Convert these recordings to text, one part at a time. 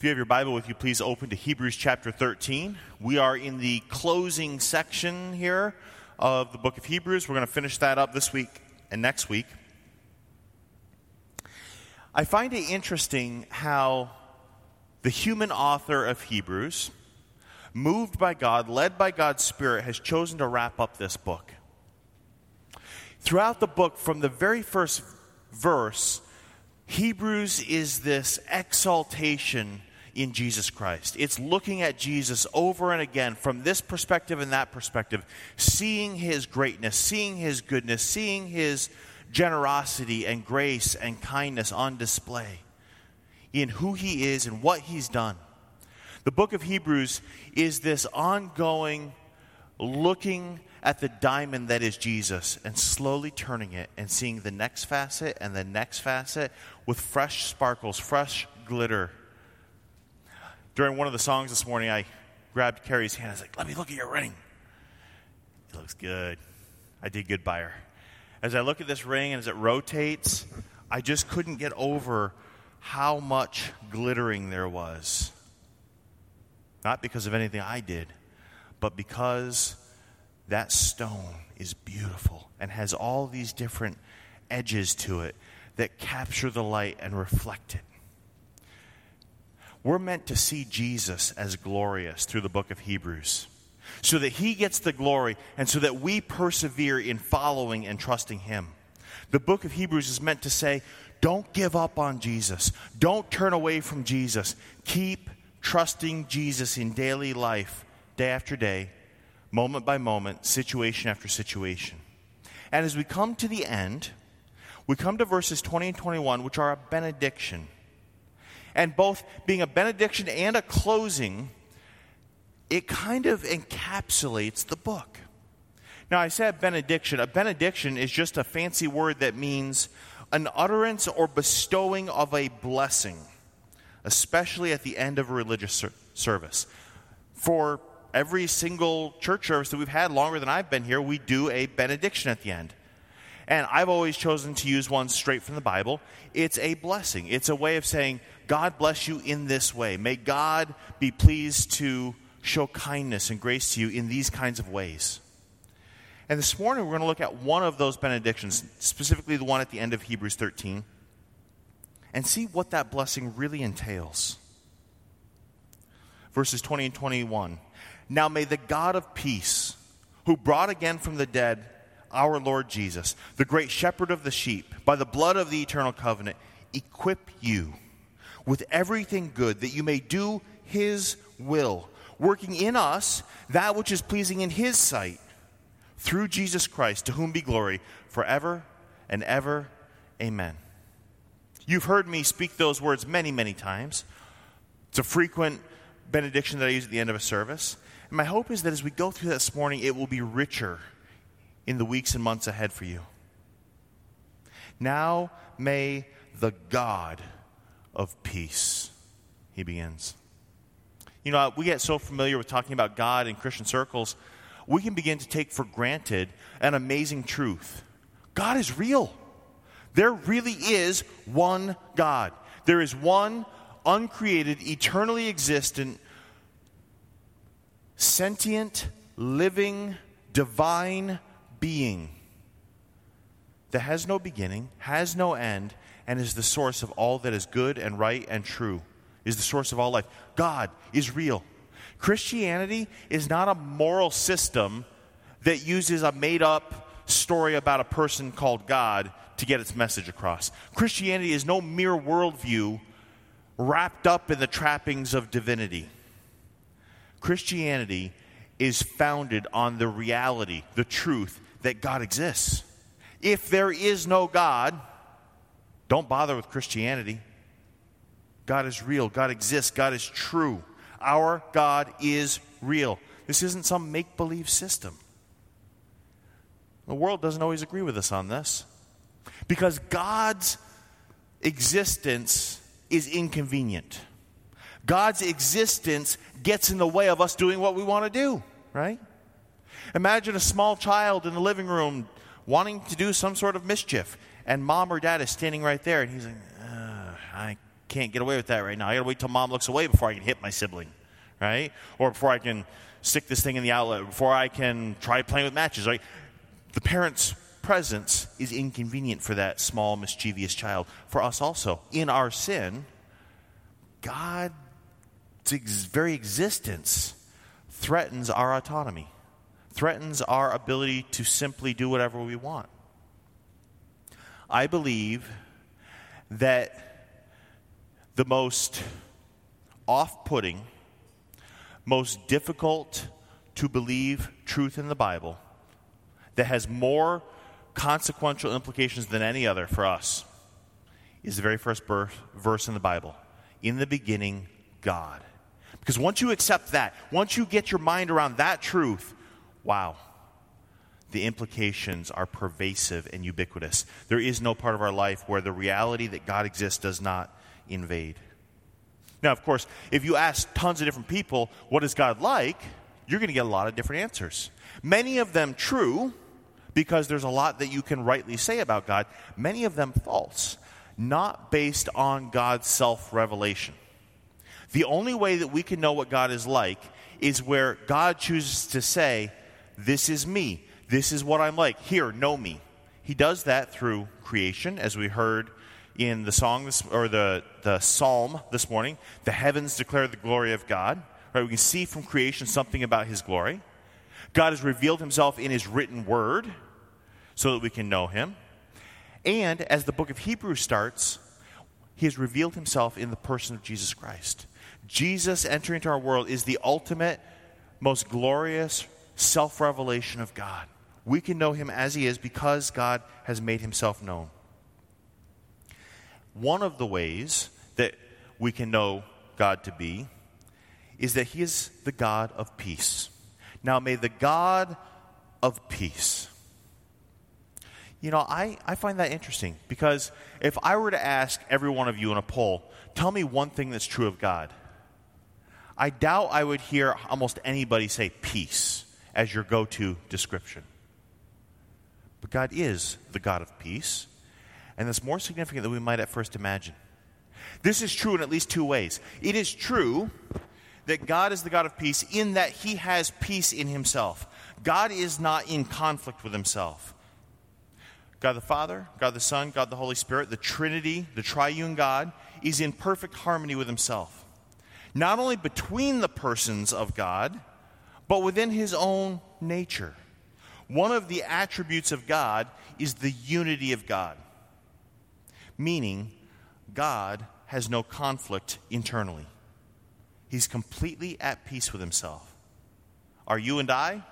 If you have your Bible with you, please open to Hebrews chapter 13. We are in the closing section here of the book of Hebrews. We're going to finish that up this week and next week. I find it interesting how the human author of Hebrews, moved by God, led by God's Spirit, has chosen to wrap up this book. Throughout the book, from the very first verse, Hebrews is this exaltation in Jesus Christ. It's looking at Jesus over and again from this perspective and that perspective, seeing his greatness, seeing his goodness, seeing his generosity and grace and kindness on display in who he is and what he's done. The book of Hebrews is this ongoing looking at the diamond that is Jesus and slowly turning it and seeing the next facet and the next facet with fresh sparkles, fresh glitter. During one of the songs this morning, I grabbed Carrie's hand. I was like, let me look at your ring. It looks good. I did good by her. As I look at this ring and as it rotates, I just couldn't get over how much glittering there was. Not because of anything I did, but because that stone is beautiful and has all these different edges to it that capture the light and reflect it. We're meant to see Jesus as glorious through the book of Hebrews, so that he gets the glory and so that we persevere in following and trusting him. The book of Hebrews is meant to say, don't give up on Jesus. Don't turn away from Jesus. Keep trusting Jesus in daily life, day after day, moment by moment, situation after situation. And as we come to the end, we come to verses 20 and 21, which are a benediction. And both being a benediction and a closing, it kind of encapsulates the book. Now, I said benediction. A benediction is just a fancy word that means an utterance or bestowing of a blessing, especially at the end of a religious service. For every single church service that we've had longer than I've been here, we do a benediction at the end. And I've always chosen to use one straight from the Bible. It's a blessing. It's a way of saying, God bless you in this way. May God be pleased to show kindness and grace to you in these kinds of ways. And this morning we're going to look at one of those benedictions, specifically the one at the end of Hebrews 13, and see what that blessing really entails. Verses 20 and 21. Now may the God of peace, who brought again from the dead our Lord Jesus, the great shepherd of the sheep, by the blood of the eternal covenant, equip you with everything good, that you may do his will, working in us that which is pleasing in his sight, through Jesus Christ, to whom be glory forever and ever. Amen. You've heard me speak those words many, many times. It's a frequent benediction that I use at the end of a service. And my hope is that as we go through that this morning, it will be richer in the weeks and months ahead for you. Now may the God of peace, he begins. You know, we get so familiar with talking about God in Christian circles, we can begin to take for granted an amazing truth. God is real. There really is one God. There is one uncreated, eternally existent, sentient, living, divine being that has no beginning, has no end, and is the source of all that is good and right and true, is the source of all life. God is real. Christianity is not a moral system that uses a made-up story about a person called God to get its message across. Christianity is no mere worldview wrapped up in the trappings of divinity. Christianity is founded on the reality, the truth, that God exists. If there is no God, don't bother with Christianity. God is real. God exists. God is true. Our God is real. This isn't some make-believe system. The world doesn't always agree with us on this, because God's existence is inconvenient. God's existence gets in the way of us doing what we want to do, right? Imagine a small child in the living room wanting to do some sort of mischief, and mom or dad is standing right there, and he's like, I can't get away with that right now. I got to wait till mom looks away before I can hit my sibling, right? Or before I can stick this thing in the outlet, before I can try playing with matches, right? The parent's presence is inconvenient for that small, mischievous child. For us also, in our sin, God's very existence threatens our autonomy, threatens our ability to simply do whatever we want. I believe that the most off-putting, most difficult to believe truth in the Bible that has more consequential implications than any other for us is the very first verse in the Bible. In the beginning, God. Because once you accept that, once you get your mind around that truth, wow, the implications are pervasive and ubiquitous. There is no part of our life where the reality that God exists does not invade. Now, of course, if you ask tons of different people, what is God like? You're going to get a lot of different answers. Many of them true, because there's a lot that you can rightly say about God. Many of them false, not based on God's self-revelation. The only way that we can know what God is like is where God chooses to say, this is me. This is what I'm like. Here, know me. He does that through creation, as we heard in the song the psalm this morning. The heavens declare the glory of God. Right? We can see from creation something about his glory. God has revealed himself in his written word so that we can know him. And as the book of Hebrews starts, he has revealed himself in the person of Jesus Christ. Jesus entering into our world is the ultimate, most glorious self-revelation of God. We can know him as he is because God has made himself known. One of the ways that we can know God to be is that he is the God of peace. Now, may the God of peace. I find that interesting because if I were to ask every one of you in a poll, tell me one thing that's true of God, I doubt I would hear almost anybody say peace as your go-to description. But God is the God of peace, and that's more significant than we might at first imagine. This is true in at least two ways. It is true that God is the God of peace in that he has peace in himself. God is not in conflict with himself. God the Father, God the Son, God the Holy Spirit, the Trinity, the triune God, is in perfect harmony with himself. Not only between the persons of God, but within his own nature. One of the attributes of God is the unity of God, meaning God has no conflict internally. He's completely at peace with himself. Are you and I?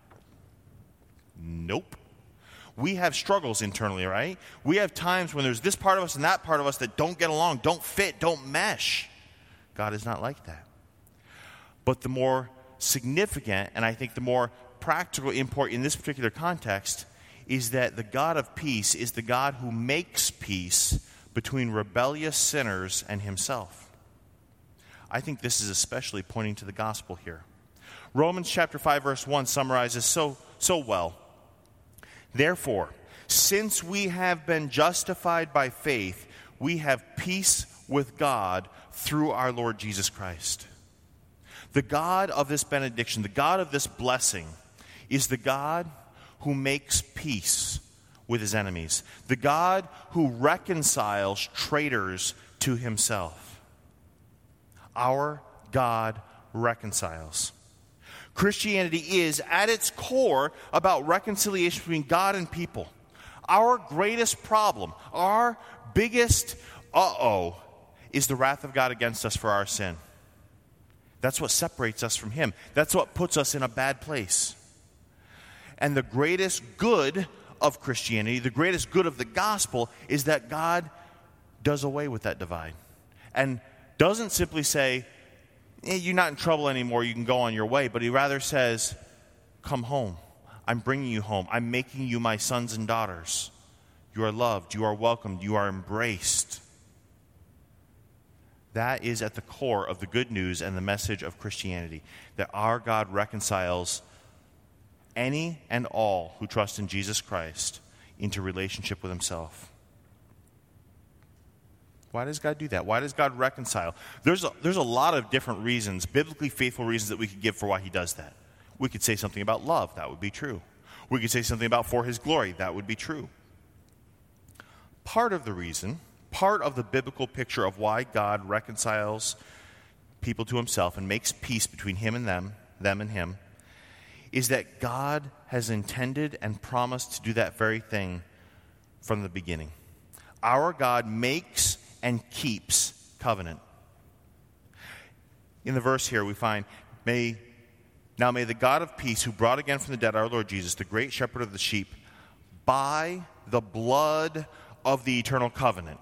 Nope. We have struggles internally, right? We have times when there's this part of us and that part of us that don't get along, don't fit, don't mesh. God is not like that. But the more significant, and I think the more practical import in this particular context, is that the God of peace is the God who makes peace between rebellious sinners and himself. I think this is especially pointing to the gospel here. Romans chapter 5 verse 1 summarizes so well. Therefore, since we have been justified by faith, we have peace with God through our Lord Jesus Christ. The God of this benediction, the God of this blessing, is the God who makes peace with his enemies, the God who reconciles traitors to himself. Our God reconciles. Christianity is, at its core, about reconciliation between God and people. Our greatest problem, our biggest is the wrath of God against us for our sin. That's what separates us from him. That's what puts us in a bad place. And the greatest good of Christianity, the greatest good of the gospel, is that God does away with that divide. And doesn't simply say, you're not in trouble anymore, you can go on your way. But he rather says, come home. I'm bringing you home. I'm making you my sons and daughters. You are loved. You are welcomed. You are embraced. That is at the core of the good news and the message of Christianity, that our God reconciles any and all who trust in Jesus Christ into relationship with himself. Why does God do that? Why does God reconcile? There's a lot of different reasons, biblically faithful reasons that we could give for why he does that. We could say something about love. That would be true. We could say something about for his glory. That would be true. Part of the reason, part of the biblical picture of why God reconciles people to himself and makes peace between him and them and him, is that God has intended and promised to do that very thing from the beginning. Our God makes and keeps covenant. In the verse here we find, may the God of peace, who brought again from the dead our Lord Jesus, the great shepherd of the sheep, by the blood of the eternal covenant.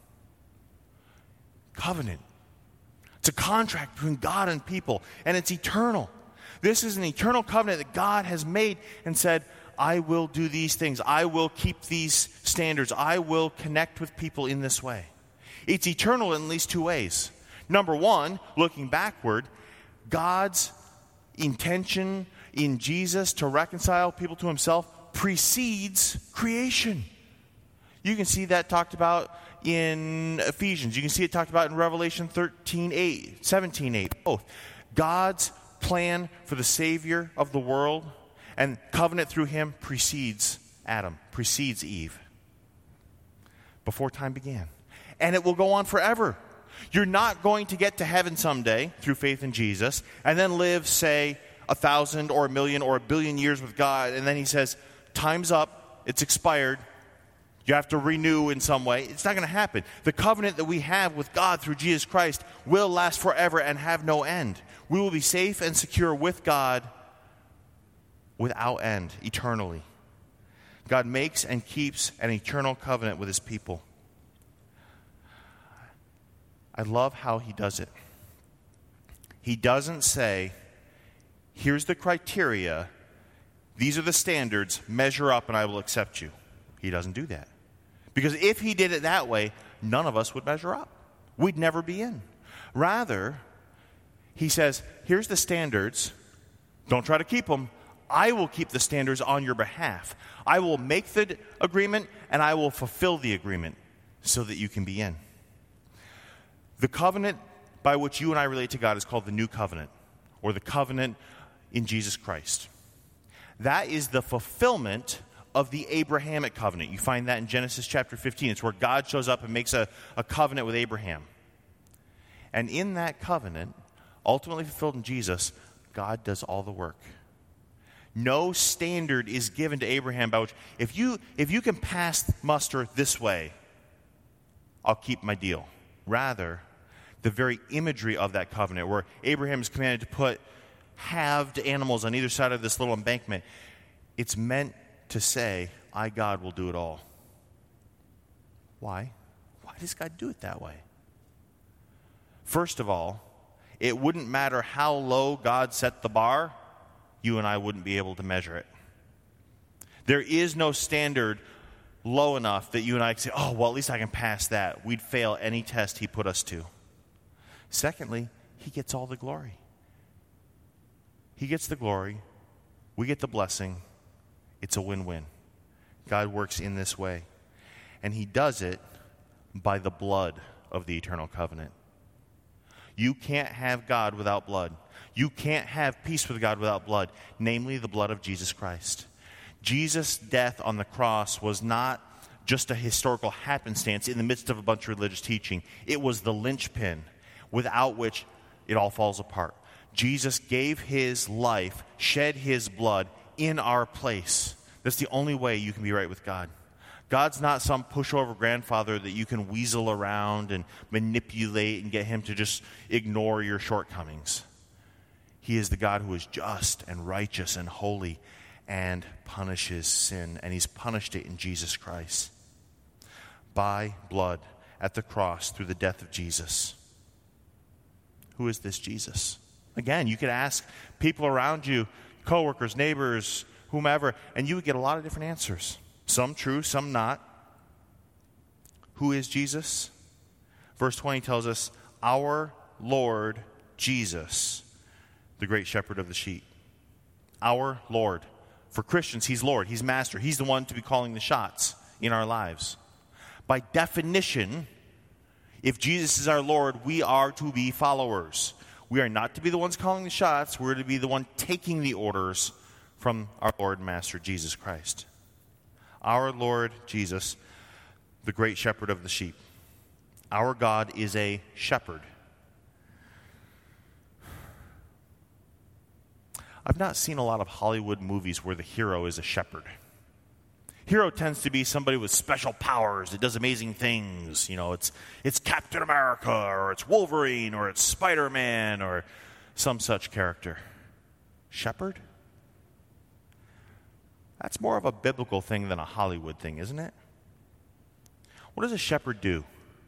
Covenant. It's a contract between God and people, and it's eternal. This is an eternal covenant that God has made and said, I will do these things. I will keep these standards. I will connect with people in this way. It's eternal in at least two ways. Number one, looking backward, God's intention in Jesus to reconcile people to himself precedes creation. You can see that talked about in Ephesians. You can see it talked about in Revelation 13:8, 17:8. Both. God's plan for the Savior of the world and covenant through him precedes Adam, precedes Eve, before time began. And it will go on forever. You're not going to get to heaven someday through faith in Jesus and then live, say, 1,000 or 1,000,000 or 1,000,000,000 years with God, and then he says, time's up, it's expired, you have to renew in some way. It's not going to happen. The covenant that we have with God through Jesus Christ will last forever and have no end. We will be safe and secure with God without end, eternally. God makes and keeps an eternal covenant with his people. I love how he does it. He doesn't say, here's the criteria, these are the standards, measure up and I will accept you. He doesn't do that. Because if he did it that way, none of us would measure up. We'd never be in. Rather, he says, here's the standards. Don't try to keep them. I will keep the standards on your behalf. I will make the agreement and I will fulfill the agreement so that you can be in. The covenant by which you and I relate to God is called the New Covenant, or the covenant in Jesus Christ. That is the fulfillment of the Abrahamic covenant. You find that in Genesis chapter 15. It's where God shows up and makes a covenant with Abraham. And in that covenant, ultimately fulfilled in Jesus, God does all the work. No standard is given to Abraham by which, if you can pass muster this way, I'll keep my deal. Rather, the very imagery of that covenant, where Abraham is commanded to put halved animals on either side of this little embankment, it's meant to say, I, God, will do it all. Why? Why does God do it that way? First of all, it wouldn't matter how low God set the bar, you and I wouldn't be able to measure it. There is no standard low enough that you and I can say, oh, well, at least I can pass that. We'd fail any test he put us to. Secondly, he gets all the glory. He gets the glory. We get the blessing. It's a win-win. God works in this way. And he does it by the blood of the eternal covenant. You can't have God without blood. You can't have peace with God without blood, namely the blood of Jesus Christ. Jesus' death on the cross was not just a historical happenstance in the midst of a bunch of religious teaching. It was the linchpin without which it all falls apart. Jesus gave his life, shed his blood in our place. That's the only way you can be right with God. God's not some pushover grandfather that you can weasel around and manipulate and get him to just ignore your shortcomings. He is the God who is just and righteous and holy and punishes sin, and he's punished it in Jesus Christ. By blood at the cross through the death of Jesus. Who is this Jesus? Again, you could ask people around you, coworkers, neighbors, whomever, and you would get a lot of different answers. Some true, some not. Who is Jesus? Verse 20 tells us, our Lord Jesus, the great shepherd of the sheep. Our Lord. For Christians, he's Lord, he's Master. He's the one to be calling the shots in our lives. By definition, If Jesus is our Lord, we are to be followers. We are not to be the ones calling the shots. We're to be the one taking the orders from our Lord and Master, Jesus Christ. Our Lord Jesus, the great shepherd of the sheep. Our God is a shepherd. I've not seen a lot of Hollywood movies where the hero is a shepherd. Hero tends to be somebody with special powers that does amazing things. You know, it's Captain America, or it's Wolverine, or it's Spider-Man, or some such character. Shepherd? That's more of a biblical thing than a Hollywood thing, isn't it? What does a shepherd do?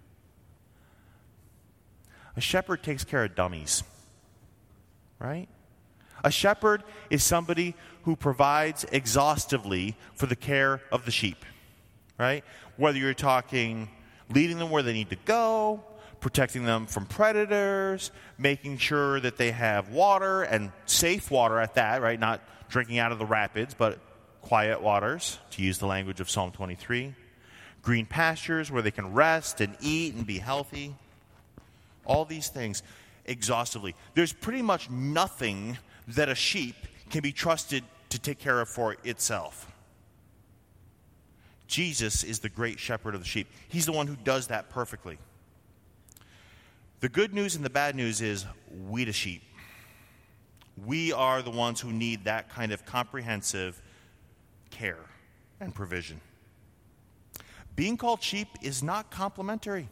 A shepherd takes care of dummies, right? A shepherd is somebody who provides exhaustively for the care of the sheep, right? Whether you're talking leading them where they need to go, protecting them from predators, making sure that they have water, and safe water at that, right? Not drinking out of the rapids, but quiet waters, to use the language of Psalm 23. Green pastures where they can rest and eat and be healthy. All these things exhaustively. There's pretty much nothing that a sheep can be trusted to take care of for itself. Jesus is the great shepherd of the sheep. He's the one who does that perfectly. The good news and the bad news is we the sheep. We are the ones who need that kind of comprehensive care and provision. Being called sheep is not complimentary.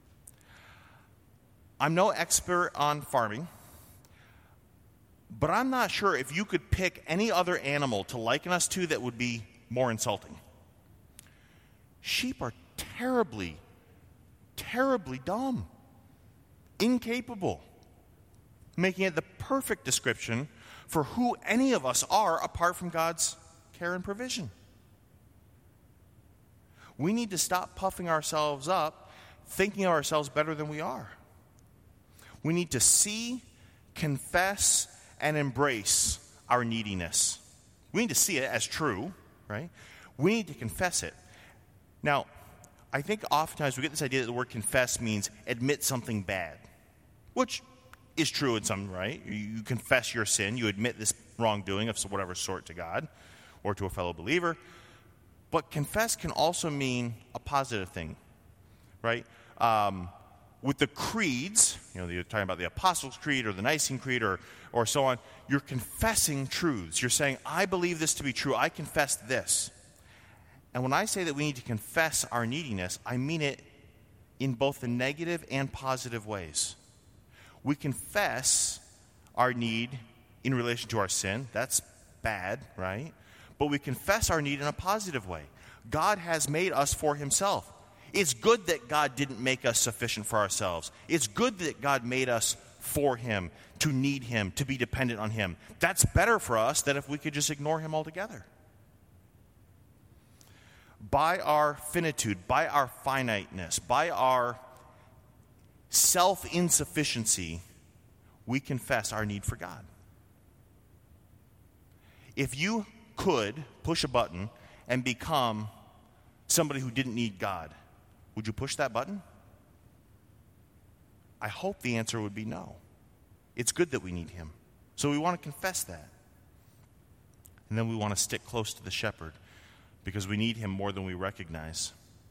I'm no expert on farming, but I'm not sure if you could pick any other animal to liken us to that would be more insulting. Sheep are terribly, terribly dumb, incapable, making it the perfect description for who any of us are apart from God's care and provision. We need to stop puffing ourselves up, thinking of ourselves better than we are. We need to see, confess, and embrace our neediness. We need to see it as true, right? We need to confess it. Now, I think oftentimes we get this idea that the word confess means admit something bad, which is true in some, right? You confess your sin, you admit this wrongdoing of whatever sort to God or to a fellow believer. But confess can also mean a positive thing, right? With the creeds, you're talking about the Apostles' Creed or the Nicene Creed or so on, you're confessing truths. You're saying, I believe this to be true. I confess this. And when I say that we need to confess our neediness, I mean it in both the negative and positive ways. We confess our need in relation to our sin. That's bad, right? But we confess our need in a positive way. God has made us for himself. It's good that God didn't make us sufficient for ourselves. It's good that God made us for him, to need him, to be dependent on him. That's better for us than if we could just ignore him altogether. By our finitude, by our finiteness, by our self-insufficiency, we confess our need for God. If you could push a button and become somebody who didn't need God, would you push that button? I hope the answer would be no. It's good that we need him. So we want to confess that. And then we want to stick close to the shepherd because we need him more than we recognize.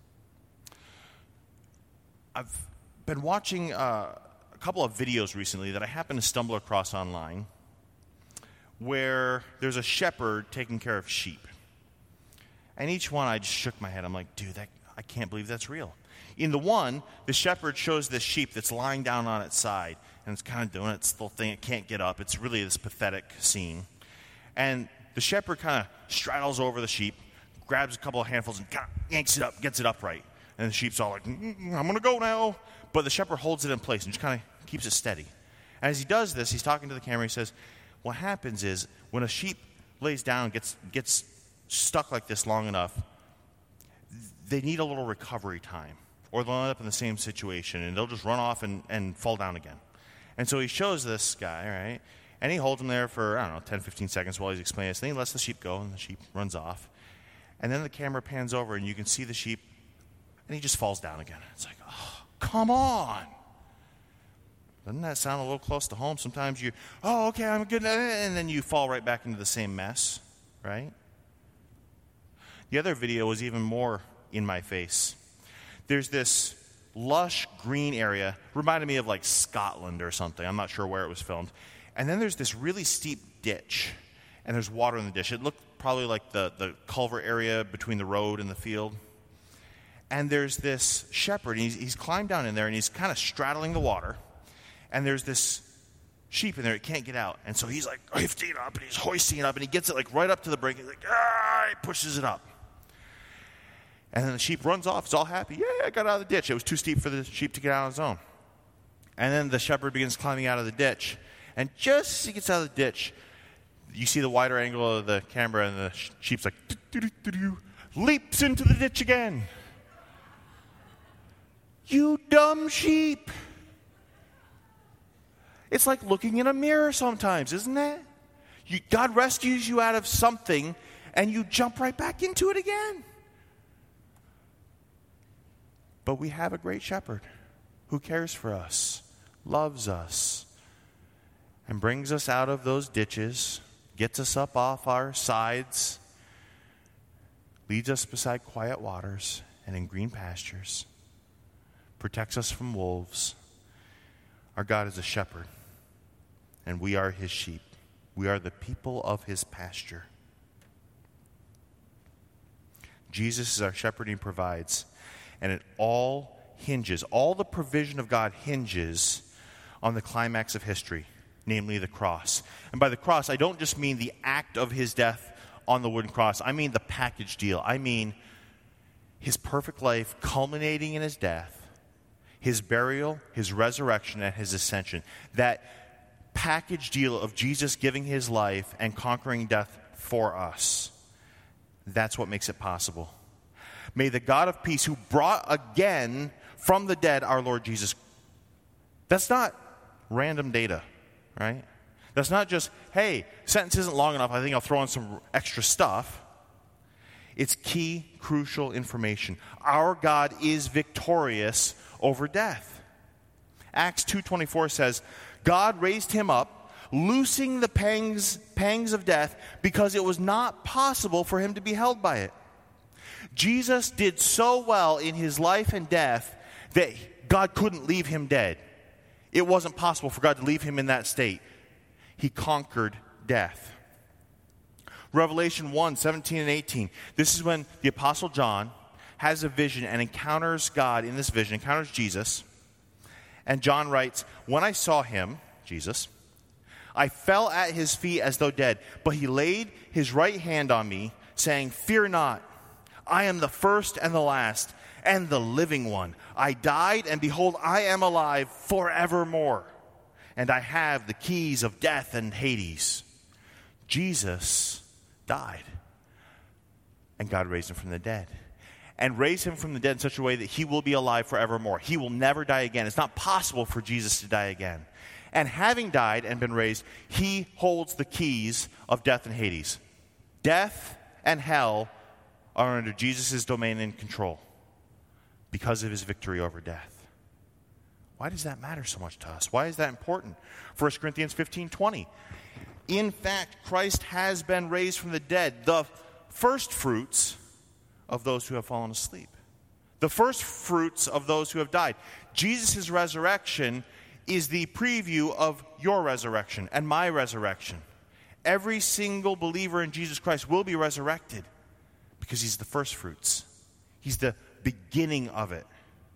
I've been watching a couple of videos recently that I happened to stumble across online where there's a shepherd taking care of sheep. And each one I just shook my head. I'm like, dude, I can't believe that's real. In the one, the shepherd shows this sheep that's lying down on its side, and it's kind of doing its little thing. It can't get up. It's really this pathetic scene. And the shepherd kind of straddles over the sheep, grabs a couple of handfuls, and kind of yanks it up, gets it upright. And the sheep's all like, I'm going to go now. But the shepherd holds it in place and just kind of keeps it steady. And as he does this, he's talking to the camera. He says, what happens is when a sheep lays down and gets stuck like this long enough, they need a little recovery time, or they'll end up in the same situation, and they'll just run off and fall down again. And so he shows this guy, right, and he holds him there for, 10, 15 seconds while he's explaining this. Then he lets the sheep go, and the sheep runs off. And then the camera pans over, and you can see the sheep, and he just falls down again. It's like, oh, Come on. Doesn't that sound a little close to home? Sometimes okay, I'm good, and then you fall right back into the same mess, right? The other video was even more in my face. There's this lush green area, reminded me of like Scotland or something. I'm not sure where it was filmed. And then there's this really steep ditch, and there's water in the ditch. It looked probably like the culvert area between the road and the field. And there's this shepherd, and he's climbed down in there, and he's kind of straddling the water. And there's this sheep in there, it can't get out. And so he's like lifting it up, and he's hoisting it up, and he gets it like right up to the brink. He's like, he pushes it up. And then the sheep runs off. It's all happy. Yeah, I got out of the ditch. It was too steep for the sheep to get out on its own. And then the shepherd begins climbing out of the ditch. And just as he gets out of the ditch, you see the wider angle of the camera, and the sheep's like, leaps into the ditch again. You dumb sheep. It's like looking in a mirror sometimes, isn't it? God rescues you out of something, and you jump right back into it again. But we have a great shepherd who cares for us, loves us, and brings us out of those ditches, gets us up off our sides, leads us beside quiet waters and in green pastures, protects us from wolves. Our God is a shepherd, and we are his sheep. We are the people of his pasture. Jesus is our shepherd, and he provides. And it all hinges, all the provision of God hinges on the climax of history, namely the cross. And by the cross, I don't just mean the act of his death on the wooden cross. I mean the package deal. I mean his perfect life culminating in his death, his burial, his resurrection, and his ascension. That package deal of Jesus giving his life and conquering death for us. That's what makes it possible. May the God of peace, who brought again from the dead our Lord Jesus. That's not random data, right? That's not just, hey, sentence isn't long enough, I think I'll throw in some extra stuff. It's key, crucial information. Our God is victorious over death. Acts 2:24 says, God raised him up, loosing the pangs of death, because it was not possible for him to be held by it. Jesus did so well in his life and death that God couldn't leave him dead. It wasn't possible for God to leave him in that state. He conquered death. Revelation 1:17 and 18. This is when the Apostle John has a vision and encounters God in this vision, encounters Jesus. And John writes, when I saw him, Jesus, I fell at his feet as though dead, but he laid his right hand on me, saying, fear not. I am the first and the last, and the living one. I died, and behold, I am alive forevermore. And I have the keys of death and Hades. Jesus died, and God raised him from the dead. And raised him from the dead in such a way that he will be alive forevermore. He will never die again. It's not possible for Jesus to die again. And having died and been raised, he holds the keys of death and Hades. Death and hell are under Jesus' domain and control because of his victory over death. Why does that matter so much to us? Why is that important? 1 Corinthians 15:20. In fact, Christ has been raised from the dead, the first fruits of those who have fallen asleep. The first fruits of those who have died. Jesus' resurrection is the preview of your resurrection and my resurrection. Every single believer in Jesus Christ will be resurrected because he's the first fruits. He's the beginning of it.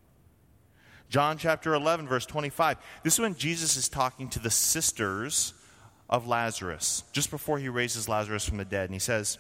John chapter 11, verse 25. This is when Jesus is talking to the sisters of Lazarus, just before he raises Lazarus from the dead. And he says,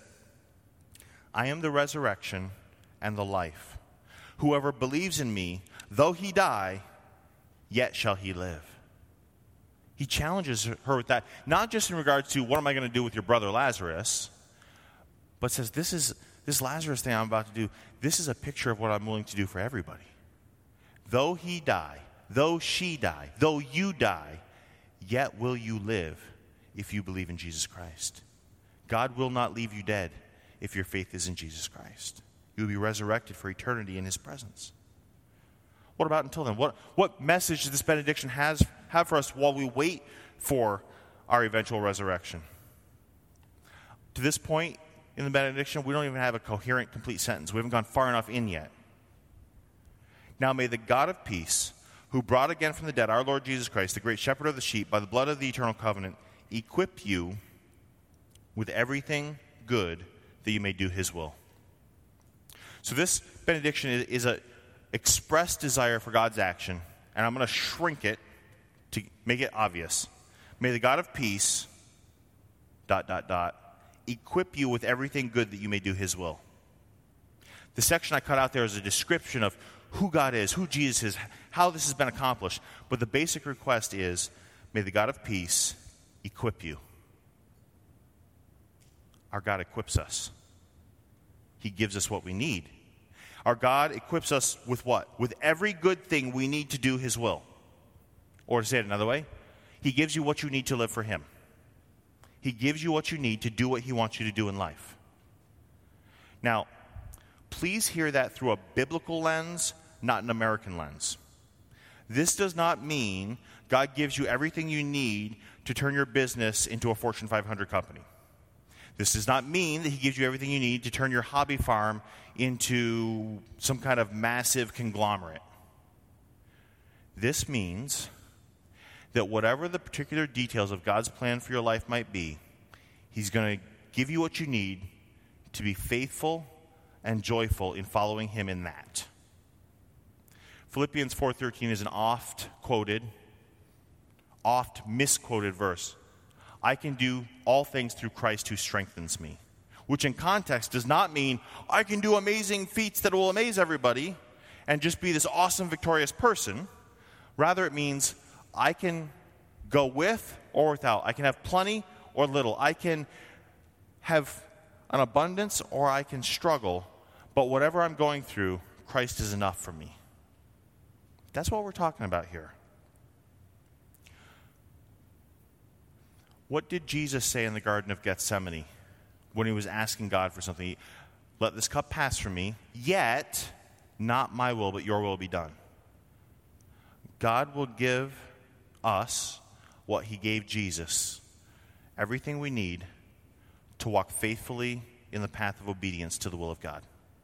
I am the resurrection and the life. Whoever believes in me, though he die, yet shall he live. He challenges her with that, not just in regards to what am I going to do with your brother Lazarus, but says this Lazarus thing I'm about to do, this is a picture of what I'm willing to do for everybody. Though he die, though she die, though you die, yet will you live if you believe in Jesus Christ. God will not leave you dead if your faith is in Jesus Christ. You will be resurrected for eternity in his presence. What about until then? What message does this benediction have for us while we wait for our eventual resurrection? To this point in the benediction, we don't even have a coherent, complete sentence. We haven't gone far enough in yet. Now may the God of peace, who brought again from the dead our Lord Jesus Christ, the great shepherd of the sheep, by the blood of the eternal covenant, equip you with everything good that you may do his will. So this benediction is an expressed desire for God's action, and I'm going to shrink it to make it obvious. May the God of peace, ... equip you with everything good that you may do his will. The section I cut out there is a description of who God is, who Jesus is, how this has been accomplished. But the basic request is, may the God of peace equip you. Our God equips us. He gives us what we need. Our God equips us with what? With every good thing we need to do his will. Or to say it another way, he gives you what you need to live for him. He gives you what you need to do what he wants you to do in life. Now, please hear that through a biblical lens, not an American lens. This does not mean God gives you everything you need to turn your business into a Fortune 500 company. This does not mean that he gives you everything you need to turn your hobby farm into some kind of massive conglomerate. This means that whatever the particular details of God's plan for your life might be, he's going to give you what you need to be faithful and joyful in following him in that. Philippians 4:13 is an oft misquoted verse. I can do all things through Christ who strengthens me. Which in context does not mean I can do amazing feats that will amaze everybody and just be this awesome, victorious person. Rather, it means I can go with or without. I can have plenty or little. I can have an abundance or I can struggle. But whatever I'm going through, Christ is enough for me. That's what we're talking about here. What did Jesus say in the Garden of Gethsemane when he was asking God for something? Let this cup pass from me, yet not my will, but your will be done. God will give us what he gave Jesus, everything we need to walk faithfully in the path of obedience to the will of God.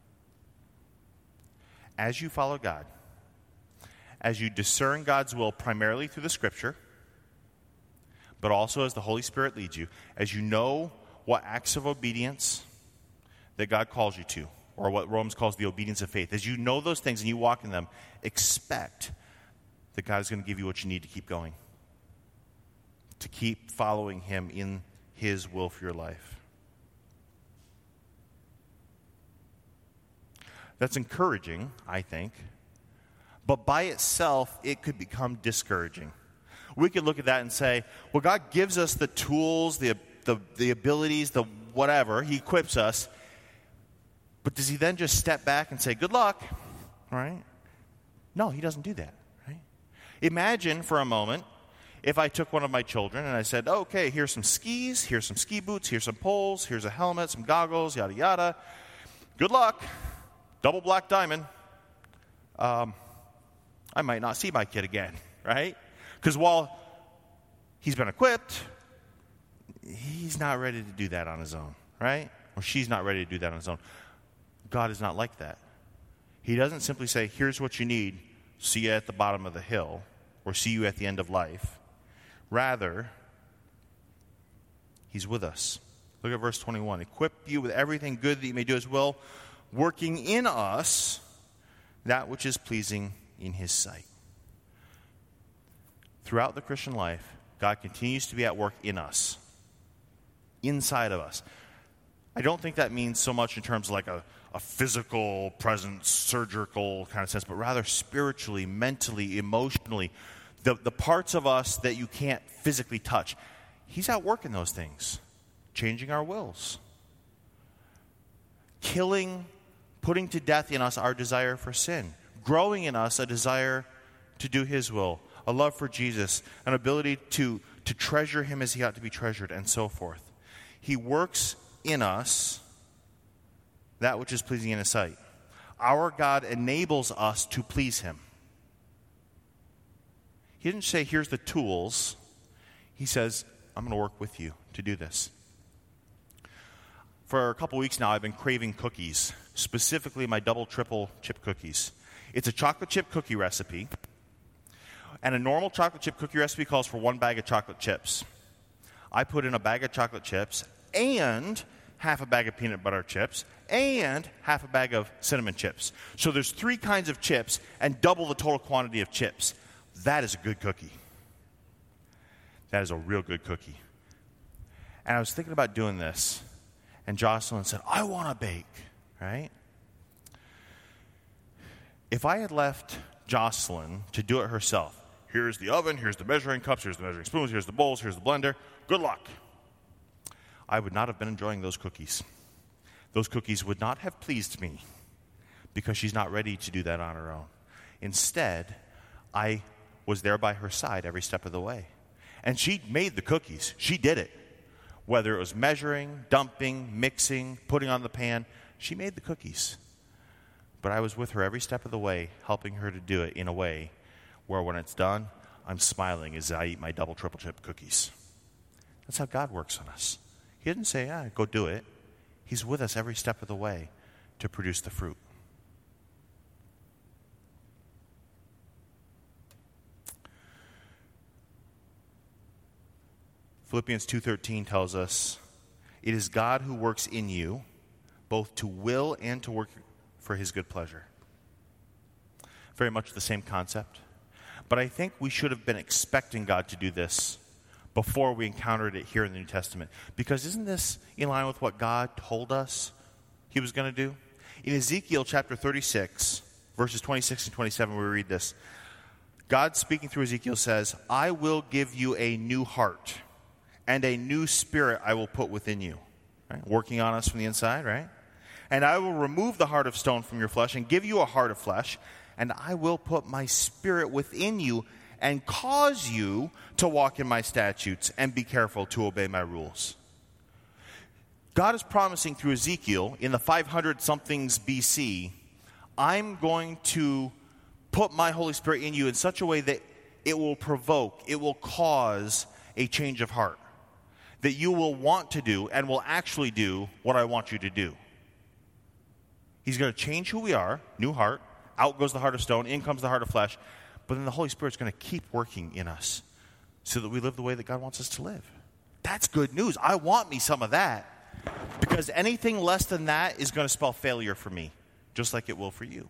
As you follow God, as you discern God's will primarily through the Scripture, but also as the Holy Spirit leads you, as you know what acts of obedience that God calls you to, or what Romans calls the obedience of faith, as you know those things and you walk in them, expect that God is going to give you what you need to keep going, to keep following him in his will for your life. That's encouraging, I think, but by itself, it could become discouraging. We could look at that and say, well, God gives us the tools, the abilities, the whatever. He equips us. But does he then just step back and say, good luck? Right? No, he doesn't do that. Right? Imagine for a moment if I took one of my children and I said, okay, here's some skis, here's some ski boots, here's some poles, here's a helmet, some goggles, yada, yada. Good luck. Double black diamond. I might not see my kid again, right? Because while he's been equipped, he's not ready to do that on his own, right? Or she's not ready to do that on his own. God is not like that. He doesn't simply say, here's what you need, see you at the bottom of the hill, or see you at the end of life. Rather, he's with us. Look at verse 21. Equip you with everything good that you may do his will, working in us that which is pleasing in his sight. Throughout the Christian life, God continues to be at work in us, inside of us. I don't think that means so much in terms of like a physical presence, surgical kind of sense, but rather spiritually, mentally, emotionally, the parts of us that you can't physically touch. He's at work in those things, changing our wills, killing, putting to death in us our desire for sin, growing in us a desire to do his will, a love for Jesus, an ability to treasure him as he ought to be treasured, and so forth. He works in us that which is pleasing in his sight. Our God enables us to please him. He didn't say, here's the tools. He says, I'm going to work with you to do this. For a couple weeks now, I've been craving cookies, specifically my double, triple chip cookies. It's a chocolate chip cookie recipe. And a normal chocolate chip cookie recipe calls for 1 bag of chocolate chips. I put in a bag of chocolate chips and half a bag of peanut butter chips and half a bag of cinnamon chips. So there's 3 kinds of chips and double the total quantity of chips. That is a good cookie. That is a real good cookie. And I was thinking about doing this, and Jocelyn said, I want to bake, right? If I had left Jocelyn to do it herself, here's the oven, here's the measuring cups, here's the measuring spoons, here's the bowls, here's the blender, good luck. I would not have been enjoying those cookies. Those cookies would not have pleased me because she's not ready to do that on her own. Instead, I was there by her side every step of the way. And she made the cookies. She did it. Whether it was measuring, dumping, mixing, putting on the pan, she made the cookies. But I was with her every step of the way, helping her to do it in a way where when it's done, I'm smiling as I eat my double, triple chip cookies. That's how God works on us. He didn't say, go do it. He's with us every step of the way to produce the fruit. Philippians 2:13 tells us, it is God who works in you, both to will and to work for his good pleasure. Very much the same concept. But I think we should have been expecting God to do this before we encountered it here in the New Testament. Because isn't this in line with what God told us he was going to do? In Ezekiel chapter 36, verses 26 and 27, we read this. God speaking through Ezekiel says, I will give you a new heart, and a new spirit I will put within you. Right? Working on us from the inside, right? And I will remove the heart of stone from your flesh and give you a heart of flesh, and I will put my spirit within you and cause you to walk in my statutes and be careful to obey my rules. God is promising through Ezekiel in the 500-somethings BC, I'm going to put my Holy Spirit in you in such a way that it will provoke, it will cause a change of heart. That you will want to do and will actually do what I want you to do. He's going to change who we are, new heart, out goes the heart of stone, in comes the heart of flesh, but then the Holy Spirit's going to keep working in us so that we live the way that God wants us to live. That's good news. I want me some of that because anything less than that is going to spell failure for me, just like it will for you.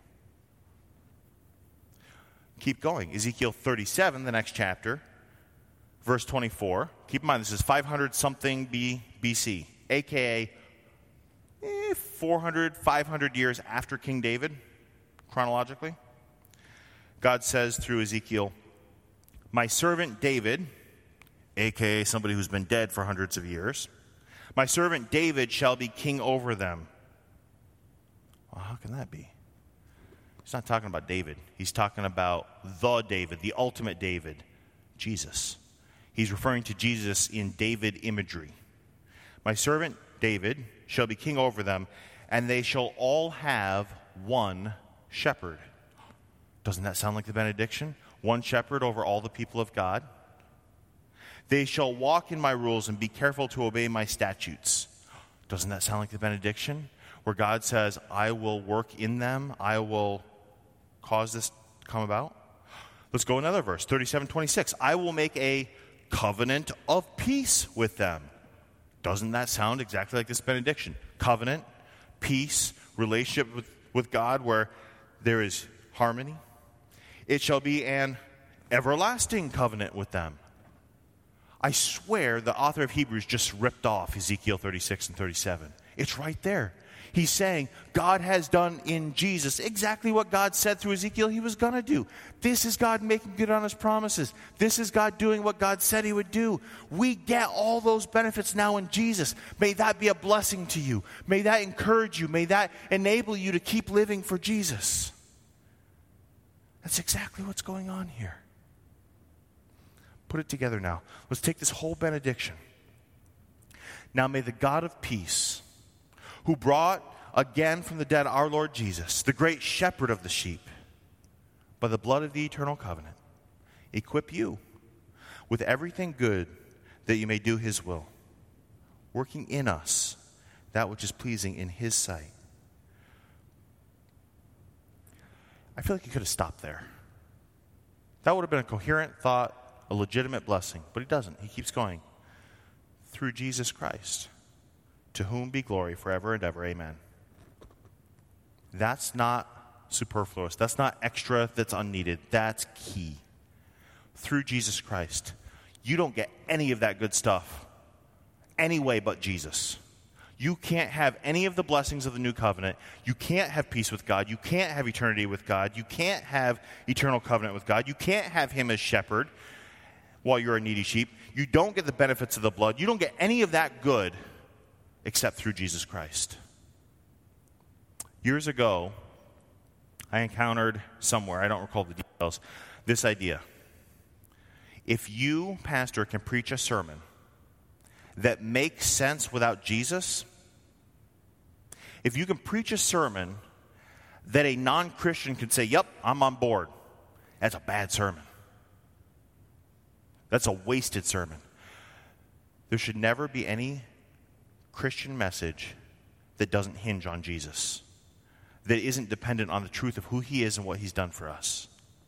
Keep going. Ezekiel 37, the next chapter. Verse 24, keep in mind this is 500-something BC, a.k.a. 400, 500 years after King David, chronologically. God says through Ezekiel, my servant David, a.k.a. somebody who's been dead for hundreds of years, my servant David shall be king over them. Well, how can that be? He's not talking about David. He's talking about the David, the ultimate David, Jesus. He's referring to Jesus in David imagery. My servant David shall be king over them, and they shall all have one shepherd. Doesn't that sound like the benediction? One shepherd over all the people of God. They shall walk in my rules and be careful to obey my statutes. Doesn't that sound like the benediction? Where God says, I will work in them, I will cause this to come about. Let's go another verse, 37:26. I will make a covenant of peace with them. Doesn't that sound exactly like this benediction? Covenant, peace, relationship with God where there is harmony. It shall be an everlasting covenant with them. I swear the author of Hebrews just ripped off Ezekiel 36 and 37. It's right there. He's saying God has done in Jesus exactly what God said through Ezekiel he was going to do. This is God making good on his promises. This is God doing what God said he would do. We get all those benefits now in Jesus. May that be a blessing to you. May that encourage you. May that enable you to keep living for Jesus. That's exactly what's going on here. Put it together now. Let's take this whole benediction. Now may the God of peace, who brought again from the dead our Lord Jesus, the great shepherd of the sheep, by the blood of the eternal covenant, equip you with everything good that you may do his will, working in us that which is pleasing in his sight. I feel like he could have stopped there. That would have been a coherent thought, a legitimate blessing, but he doesn't. He keeps going. Through Jesus Christ, to whom be glory forever and ever. Amen. That's not superfluous. That's not extra. That's unneeded. That's key. Through Jesus Christ. You don't get any of that good stuff any way but Jesus. You can't have any of the blessings of the new covenant. You can't have peace with God. You can't have eternity with God. You can't have eternal covenant with God. You can't have him as shepherd while you're a needy sheep. You don't get the benefits of the blood. You don't get any of that good except through Jesus Christ. Years ago, I encountered somewhere, I don't recall the details, this idea. If you, pastor, can preach a sermon that makes sense without Jesus, if you can preach a sermon that a non-Christian can say, yep, I'm on board, that's a bad sermon. That's a wasted sermon. There should never be any Christian message that doesn't hinge on Jesus, that isn't dependent on the truth of who he is and what he's done for us.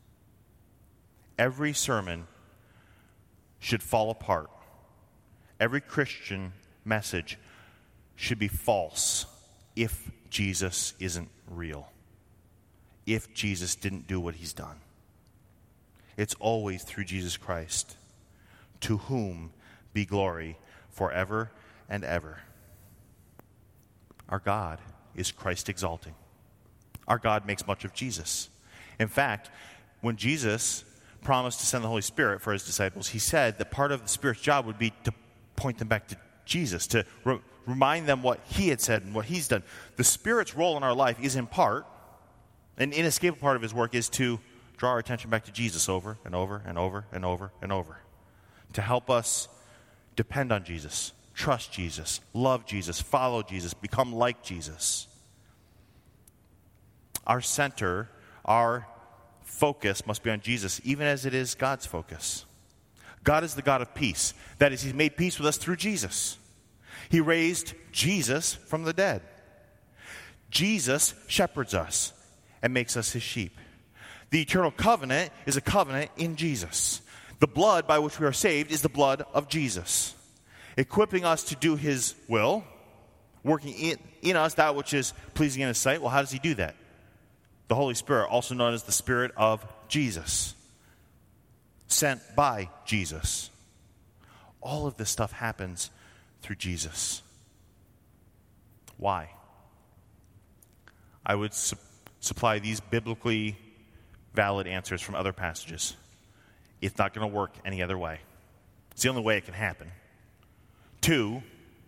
Every sermon should fall apart. Every Christian message should be false if Jesus isn't real, if Jesus didn't do what he's done. It's always through Jesus Christ, to whom be glory forever and ever. Our God is Christ exalting. Our God makes much of Jesus. In fact, when Jesus promised to send the Holy Spirit for his disciples, he said that part of the Spirit's job would be to point them back to Jesus, to remind them what he had said and what he's done. The Spirit's role in our life is in part, an inescapable part of his work is to draw our attention back to Jesus over and over and over and over and over, to help us depend on Jesus, trust Jesus, love Jesus, follow Jesus, become like Jesus. Our center, our focus must be on Jesus, even as it is God's focus. God is the God of peace. That is, he's made peace with us through Jesus. He raised Jesus from the dead. Jesus shepherds us and makes us his sheep. The eternal covenant is a covenant in Jesus. The blood by which we are saved is the blood of Jesus, equipping us to do his will, working in us that which is pleasing in his sight. Well, how does he do that? The Holy Spirit, also known as the Spirit of Jesus, sent by Jesus. All of this stuff happens through Jesus. Why? I would supply these biblically valid answers from other passages. It's not going to work any other way. It's the only way it can happen. 2,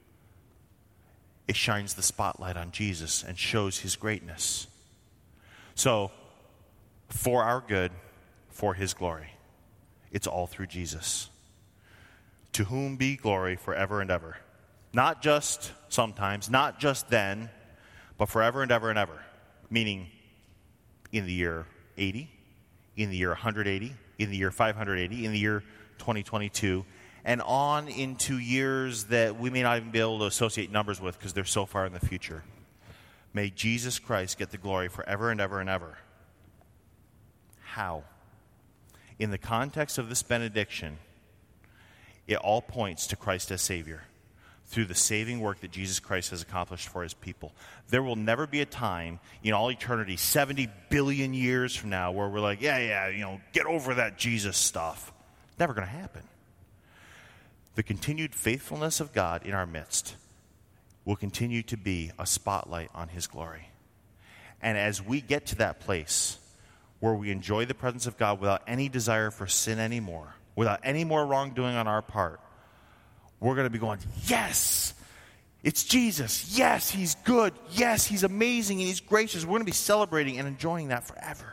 it shines the spotlight on Jesus and shows his greatness. So, for our good, for his glory. It's all through Jesus. To whom be glory forever and ever. Not just sometimes, not just then, but forever and ever and ever. Meaning in the year 80, in the year 180, in the year 580, in the year 2022, and on into years that we may not even be able to associate numbers with because they're so far in the future. May Jesus Christ get the glory forever and ever and ever. How? In the context of this benediction, it all points to Christ as Savior through the saving work that Jesus Christ has accomplished for his people. There will never be a time in all eternity, 70 billion years from now, where we're like, get over that Jesus stuff. Never going to happen. The continued faithfulness of God in our midst will continue to be a spotlight on his glory. And as we get to that place where we enjoy the presence of God without any desire for sin anymore, without any more wrongdoing on our part, we're going to be going, yes, it's Jesus. Yes, he's good. Yes, he's amazing and he's gracious. We're going to be celebrating and enjoying that forever.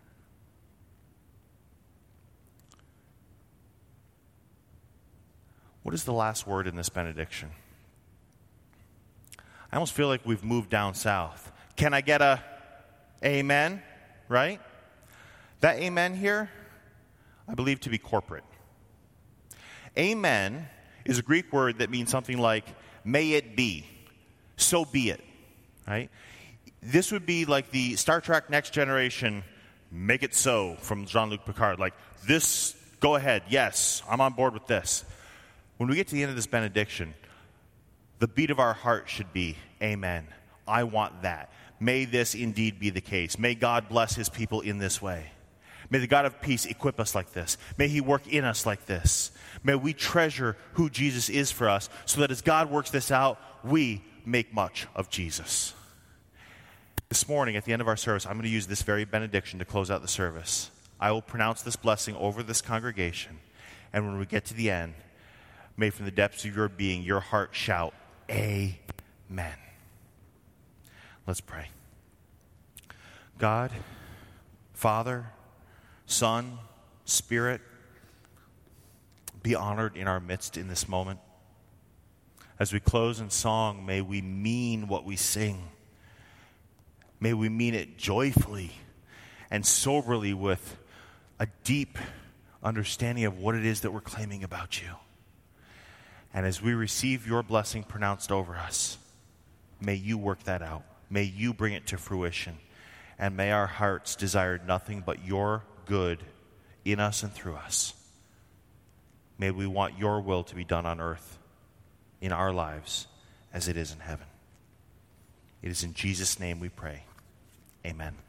What is the last word in this benediction? I almost feel like we've moved down south. Can I get a amen? Right? That amen here, I believe to be corporate. Amen is a Greek word that means something like, may it be, so be it, right? This would be like the Star Trek Next Generation, make it so, from Jean-Luc Picard. Like, this, go ahead, yes, I'm on board with this. When we get to the end of this benediction, the beat of our heart should be, amen, I want that. May this indeed be the case. May God bless his people in this way. May the God of peace equip us like this. May he work in us like this. May we treasure who Jesus is for us so that as God works this out, we make much of Jesus. This morning, at the end of our service, I'm going to use this very benediction to close out the service. I will pronounce this blessing over this congregation. And when we get to the end, may from the depths of your being, your heart shout, Amen. Let's pray. God, Father, Son, Spirit, be honored in our midst in this moment. As we close in song, may we mean what we sing. May we mean it joyfully and soberly with a deep understanding of what it is that we're claiming about you. And as we receive your blessing pronounced over us, may you work that out. May you bring it to fruition. And may our hearts desire nothing but your good in us and through us. May we want your will to be done on earth, in our lives, as it is in heaven. It is in Jesus' name we pray. Amen.